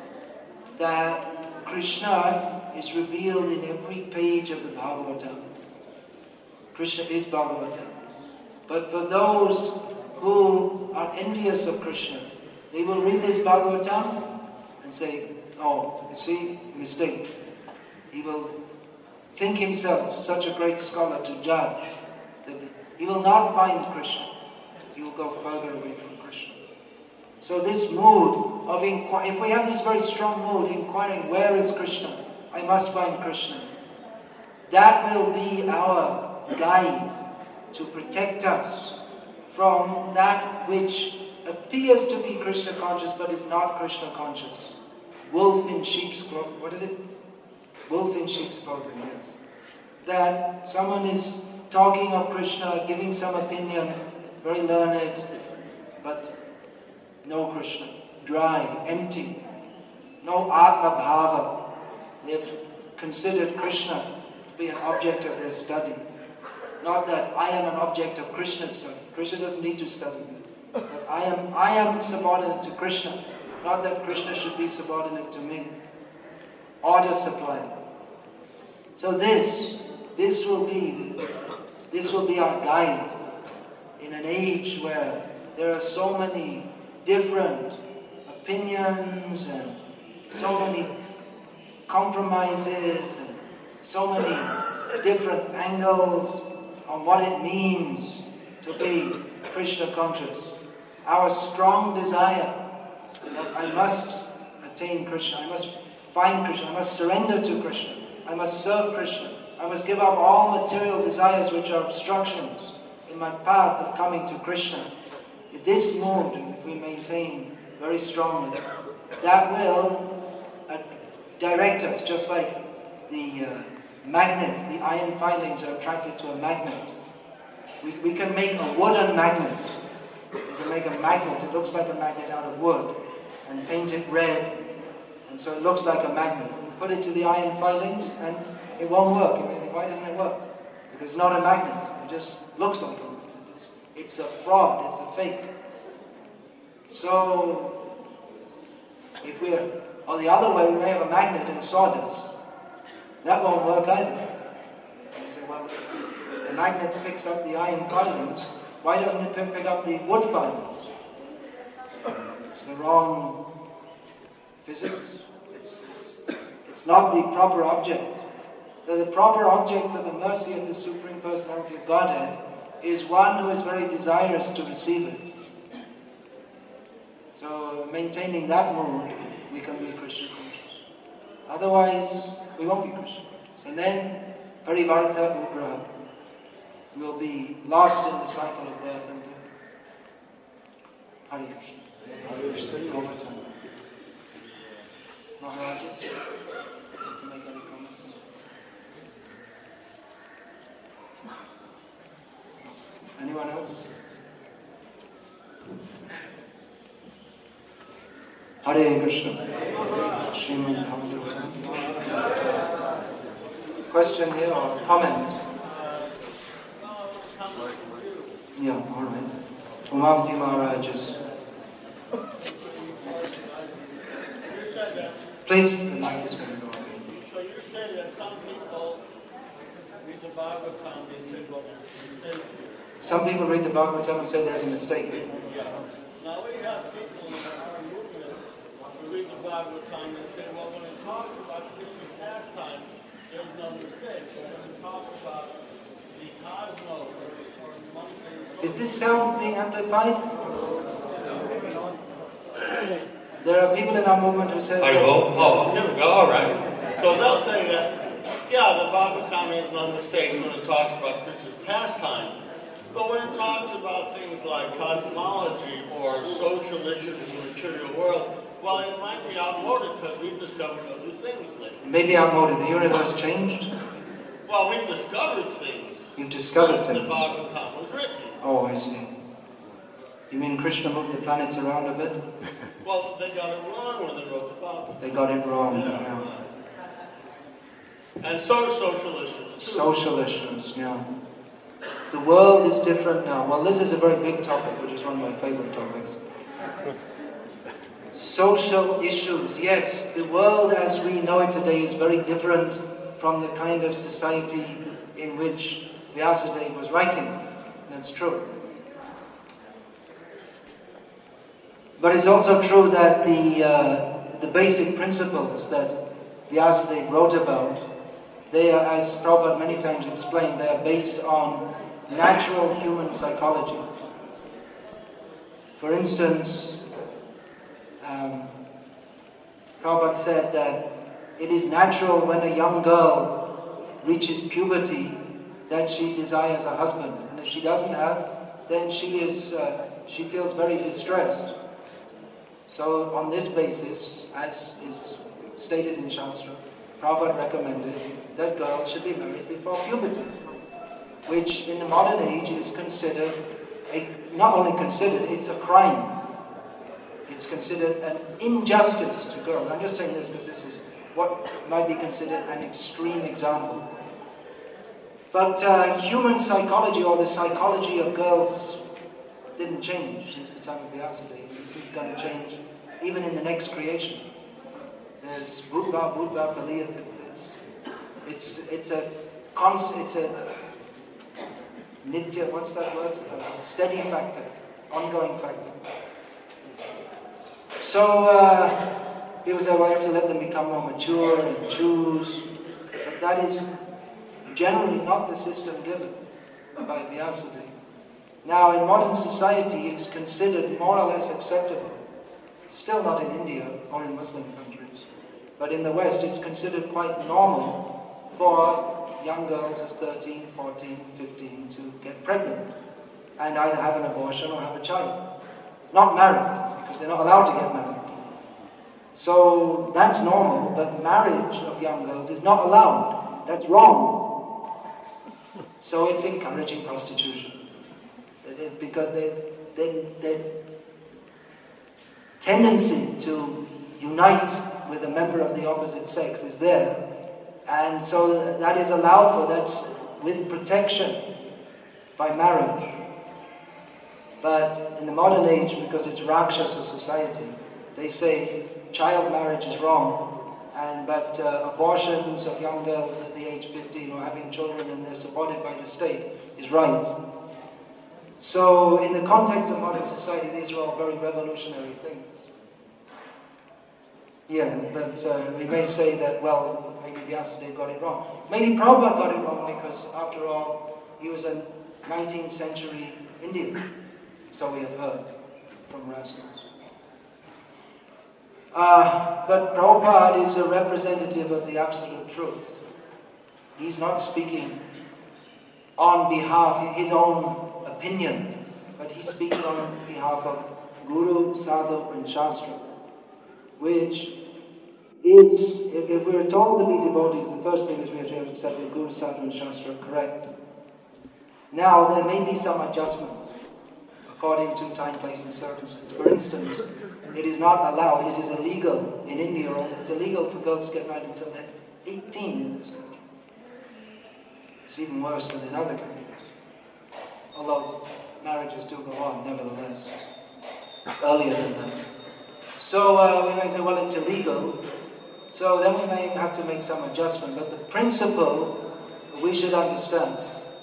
that Krishna is revealed in every page of the Bhagavatam. Krishna is Bhagavatam. But for those who are envious of Krishna, they will read this Bhagavatam and say, oh, you see, mistake. He will think himself such a great scholar to judge that he will not find Krishna. He will go further away from Krishna. So this mood of inquiring, if we have this very strong mood, inquiring, where is Krishna? I must find Krishna. That will be our guide to protect us from that which appears to be Krishna conscious but is not Krishna conscious. Wolf in sheep's clothing. What is it? Wolf in sheep's clothing, yes. That someone is talking of Krishna, giving some opinion, very learned, but no Krishna. Dry, empty. No Atma Bhava. They've considered Krishna to be an object of their study. Not that I am an object of Krishna's study. Krishna doesn't need to study me. But I am, I am subordinate to Krishna. Not that Krishna should be subordinate to me. Order supply. So this, this will be, this will be our guide in an age where there are so many different opinions and so many compromises and so many different angles on what it means to be Krishna conscious. Our strong desire that I must attain Krishna, I must find Krishna, I must surrender to Krishna, I must serve Krishna, I must give up all material desires which are obstructions in my path of coming to Krishna. If this mood, if we maintain very strongly, that will uh, direct us, just like the uh, magnet, the iron filings are attracted to a magnet. We, we can make a wooden magnet. We can make a magnet, it looks like a magnet out of wood, and paint it red, and so it looks like a magnet. We put it to the iron filings, and it won't work. I mean, why doesn't it work? Because it's not a magnet. It just looks like a magnet. It's, it's a fraud. It's a fake. So, if we're on the other way, we may have a magnet and sawdust. That won't work either. You say, well, the magnet picks up the iron filings. Why doesn't it pick up the wood filings? It's the wrong physics. It's, it's, it's not the proper object. So the proper object for the mercy of the Supreme Personality of Godhead is one who is very desirous to receive it. So maintaining that mood, we can be Krishna conscious. Otherwise, we won't be Krishna conscious. And then, Parivarta Ugraha. We'll be lost in the cycle of birth and death. Hare Krishna. Hare Krishna. Govardhan. Maharajas, to make any comments? Anyone else? Hare Krishna. Srimad Bhagavatam. Question here or comment? Yeah, all right. Umavati Maharaj's. Please, the mic is going to go on. So you said that some people read the Bhagavatam and say, well, there's a mistake. Some people read the Bhagavatam and say there's a mistake. Yeah. Now we have people in our movement who read the Bhagavatam and say, well, when it talks about Krishna's pastime, there's no mistake. But when it talks about the cosmos or, or monthly... Is this sound being amplified? There are people in our movement who say... I hope. Oh, here we go. All right. So they'll say that, yeah, the Bhagavatam is no mistake when it talks about Krishna's pastime. But when it talks about things like cosmology or social issues in the material world, well, it might be outmoded because we've discovered other things lately. Maybe outmoded. The universe changed? Well, we've discovered things. You've discovered since things. the Bhagavatam was written. Oh, I see. You mean Krishna moved the planets around a bit? Well, they got it wrong when they wrote the Bible. They got it wrong, Yeah. yeah. And so do social issues, too. Social issues, yeah. The world is different now. Well, this is a very big topic, which is one of my favorite topics. Social issues, yes. The world as we know it today is very different from the kind of society in which Vyasadeva was writing. That's true. But it's also true that the uh, the basic principles that Vyasadeva wrote about, they are, as Prabhupada many times explained, they are based on natural human psychology. For instance, um, Prabhupada said that it is natural when a young girl reaches puberty that she desires a husband, and if she doesn't have, then she is uh, she feels very distressed. So on this basis, as is stated in Shastra, Prabhupada recommended that girls should be married before puberty, which in the modern age is considered, a, not only considered, it's a crime. It's considered an injustice to girls. I'm just saying this because this is what might be considered an extreme example. But uh, human psychology, or the psychology of girls, didn't change since the time of Vyasadeva. It's going to change even in the next creation. There's Buddha, Buddha, Paliyat. It's it's a constant, it's a nitya, what's that word? A steady factor, ongoing factor. So uh, people say, well, you have to let them become more mature and choose. But that is generally not the system given by Vyasadeva. Now, in modern society, it's considered more or less acceptable. Still not in India or in Muslim countries. But in the West, it's considered quite normal for young girls of thirteen, fourteen, fifteen to get pregnant and either have an abortion or have a child. Not married, because they're not allowed to get married. So that's normal, but marriage of young girls is not allowed. That's wrong. So it's encouraging prostitution. Because their, their, their tendency to unite with a member of the opposite sex is there. And so that is allowed for, that's with protection by marriage. But in the modern age, because it's Rakshasa society, they say child marriage is wrong, and but uh, abortions of young girls at the age fifteen or having children and they're supported by the state is right. So in the context of modern society, these are all very revolutionary things. Yeah, but uh, we may say that, well, maybe Vyasadeva got it wrong. Maybe Prabhupada got it wrong because, after all, he was a nineteenth century Indian. So we have heard from Rascals. Uh, but Prabhupada is a representative of the absolute truth. He's not speaking on behalf of his own opinion, but he's speaking on behalf of Guru, Sadhu and Shastra, which is, if, if we're told to be devotees, the first thing is we have to accept that Guru, Sadhu and Shastra are correct. Now, there may be some adjustments according to time, place and circumstance. For instance, it is not allowed, it is illegal in India, or it's illegal for girls to get married until they're eighteen in this country. It's even worse than in other countries. Although marriages do go on, nevertheless, earlier than that. So uh, we may say, well, it's illegal, so then we may have to make some adjustment. But the principle we should understand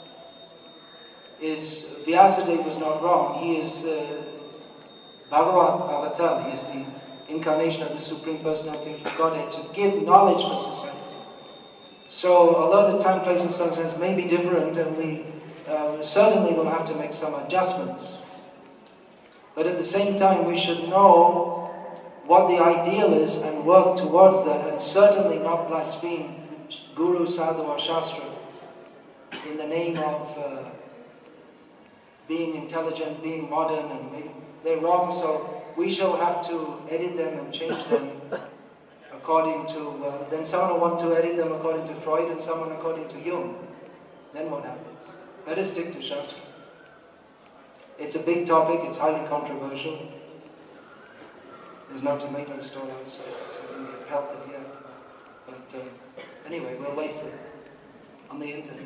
is Vyasadeva was not wrong. He is uh, Bhagavat Avatar. He is the incarnation of the Supreme Personality of Godhead to give knowledge for society. So although the time, place and circumstance may be different, and we uh, certainly will have to make some adjustments, but at the same time we should know what the ideal is and work towards that, and certainly not blaspheme Guru, Sadhu or Shastra in the name of uh, being intelligent, being modern, and maybe they're wrong, so we shall have to edit them and change them according to, uh, then someone will want to edit them according to Freud and someone according to Jung. Then what happens? Better stick to Shastra. It's a big topic, it's highly controversial. There's no tomato store outside, so I didn't get pelted yet. But uh, anyway, we'll wait for it on the internet.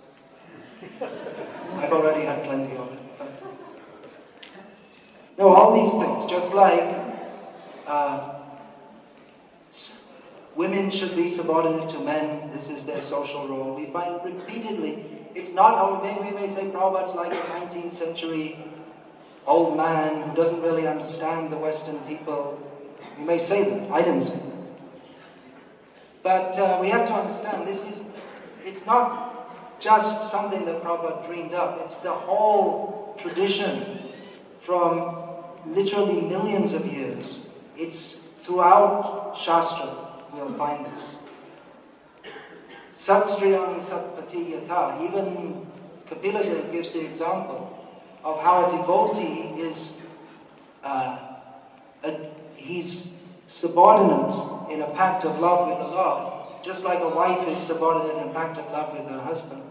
I've already had plenty of it. But no, all these things, just like uh, women should be subordinate to men, this is their social role. We find repeatedly, it's not, oh, we may say Prabhupada's like a nineteenth century old man who doesn't really understand the Western people. We may say that, I didn't say that. But uh, we have to understand, this is, it's not just something that Prabhupada dreamed up, it's the whole tradition from literally millions of years. It's throughout Shastra, we'll find this. Satstriyang Satpati Yatha, even Kapila Dev gives the example of how a devotee is, uh, a, he's subordinate in a pact of love with the Lord, just like a wife is subordinate in a pact of love with her husband.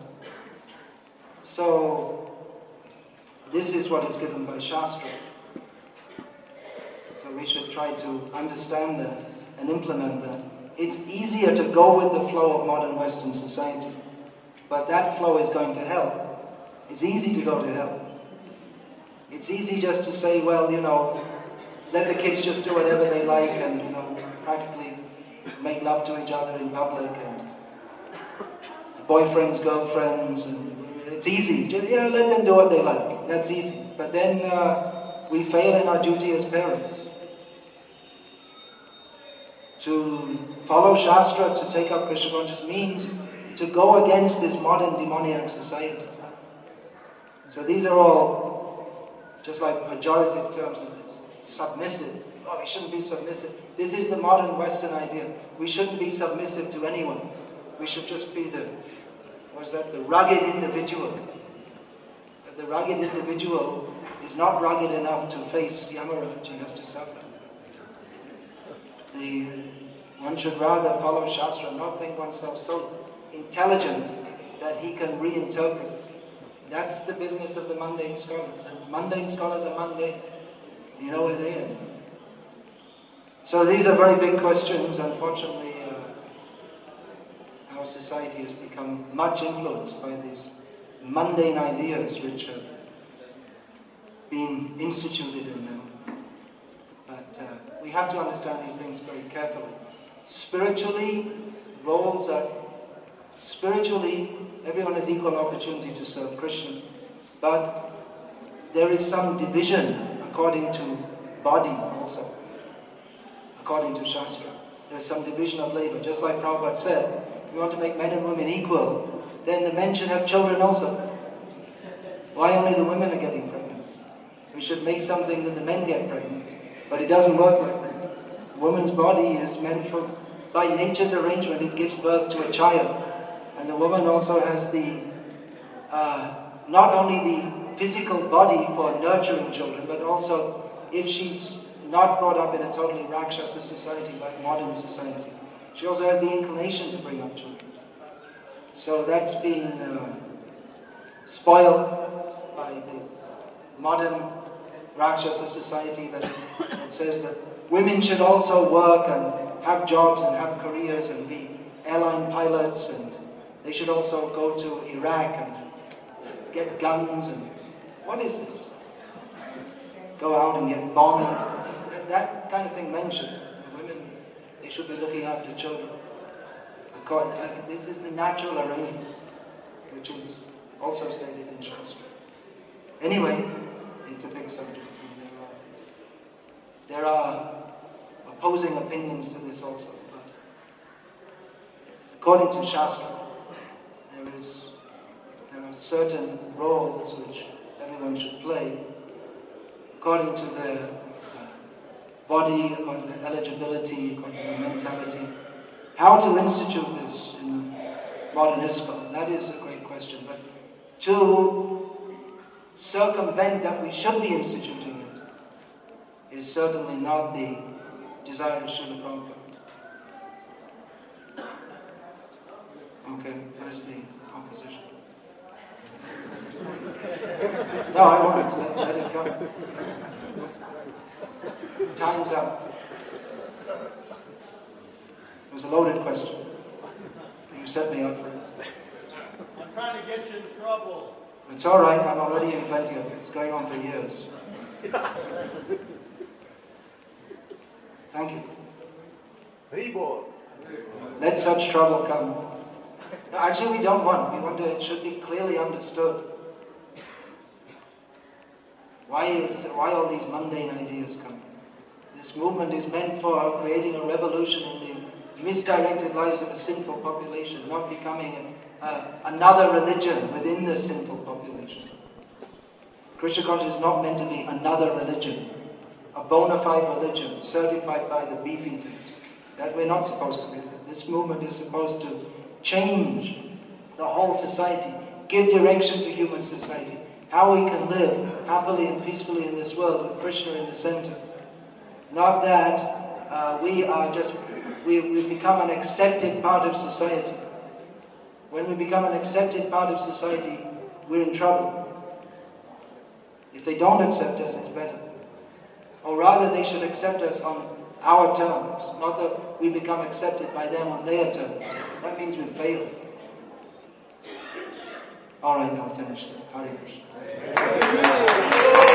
So, this is what is given by Shastra. So we should try to understand that and implement that. It's easier to go with the flow of modern Western society, but that flow is going to hell. It's easy to go to hell. It's easy just to say, well, you know, let the kids just do whatever they like and, you know, practically make love to each other in public and boyfriends, girlfriends, and it's easy. Just, you know, let them do what they like. That's easy. But then uh, we fail in our duty as parents. To follow Shastra, to take up Krishna consciousness means to go against this modern demoniac society. So these are all just like pejorative terms of this. Submissive. Oh, we shouldn't be submissive. This is the modern Western idea. We shouldn't be submissive to anyone. We should just be the, what is that, the rugged individual. But the rugged individual is not rugged enough to face Yamaraj. He has to suffer. The, one should rather follow Shastra, not think oneself so intelligent that he can reinterpret. That's the business of the mundane scholars. And mundane scholars are mundane. You know where they are. So these are very big questions. Unfortunately, uh, our society has become much influenced by these mundane ideas which have been instituted in them. But uh, we have to understand these things very carefully. Spiritually, roles are... Spiritually, everyone has equal opportunity to serve Krishna. But there is some division according to body also. According to Shastra. There is some division of labor. Just like Prabhupada said, if you want to make men and women equal, then the men should have children also. Why only the women are getting pregnant? We should make something that the men get pregnant. But it doesn't work like that. Woman's body is meant for, by nature's arrangement, it gives birth to a child. And the woman also has the, uh, not only the physical body for nurturing children, but also if she's not brought up in a totally Rakshasa society like modern society, she also has the inclination to bring up children. So that's being uh, spoiled by the modern Rakshasa society that, that says that women should also work and have jobs and have careers and be airline pilots, and they should also go to Iraq and get guns and what is this? Go out and get bombed. That kind of thing mentioned. The women, they should be looking after children. This is the natural arrangement, which is also stated in Shastra. Anyway, it's a big subject. There are, there are opposing opinions to this also. But according to Shastra, there is there are certain roles which everyone should play according to their uh, body, according to their eligibility, according to their mentality. How to institute this in modern ISKCON, that is a great question. But to circumvent that we should be instituting it is certainly not the desire of Srila Prabhupada. Okay, that is the opposition. No, I won't. Let, let it come. Time's up. It was a loaded question. You set me up for it. I'm trying to get you in trouble. It's all right. I'm already in plenty of it. It's going on for years. Thank you. Let such trouble come. No, actually, we don't want. We want to. It should be clearly understood. Why is why all these mundane ideas come? This movement is meant for creating a revolution in the misdirected lives of a sinful population, not becoming a, a, another religion within the sinful population. Krishna consciousness is not meant to be another religion, a bona fide religion certified by the beef eaters. That we're not supposed to be. This movement is supposed to change the whole society, give direction to human society, how we can live happily and peacefully in this world with Krishna in the center. Not that uh, we are just, we, we become an accepted part of society. When we become an accepted part of society, we're in trouble. If they don't accept us, it's better. Or rather, they should accept us on our terms, not that we become accepted by them on their terms. That means we've failed. All right, I'll finish. Hare Krishna.